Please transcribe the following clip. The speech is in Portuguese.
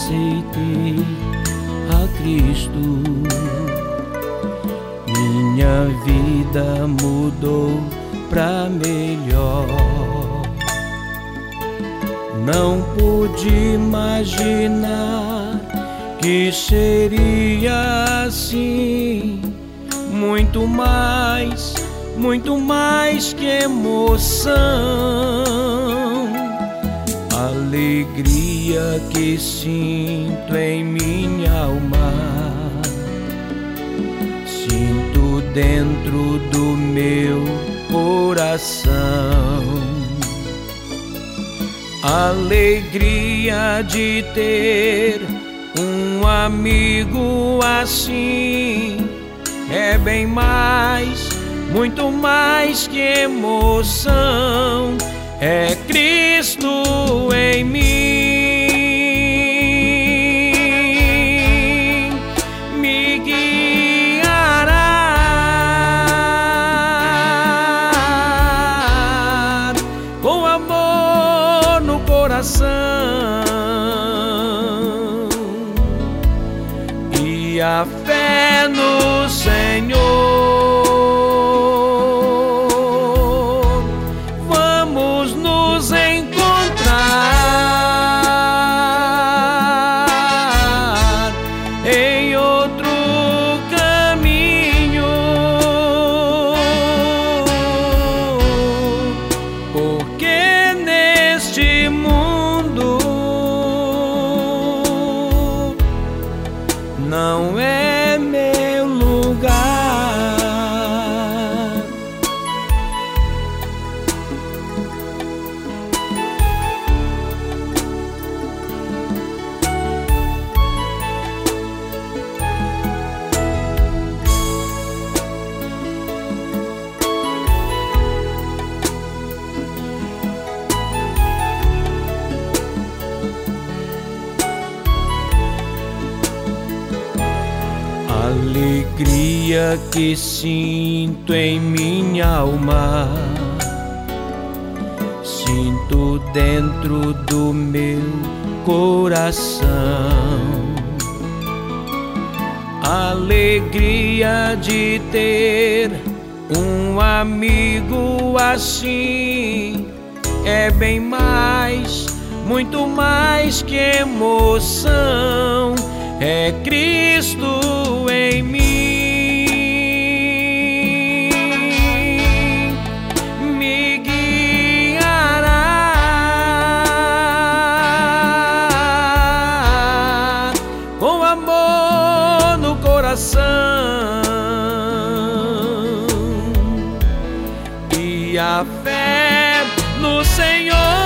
aceitei a Cristo, minha vida mudou pra melhor. Não pude imaginar que seria assim, muito mais que emoção. Alegria que sinto em minha alma, sinto dentro do meu coração. Alegria de ter um amigo assim, é bem mais, muito mais que emoção. É Cristo em mim, me guiará com amor no coração e a fé no Senhor. Não é meu lugar. Alegria que sinto em minha alma, sinto dentro do meu coração. Alegria de ter um amigo assim, é bem mais, muito mais que emoção. É Cristo em mim, me guiará com amor no coração e a fé no Senhor.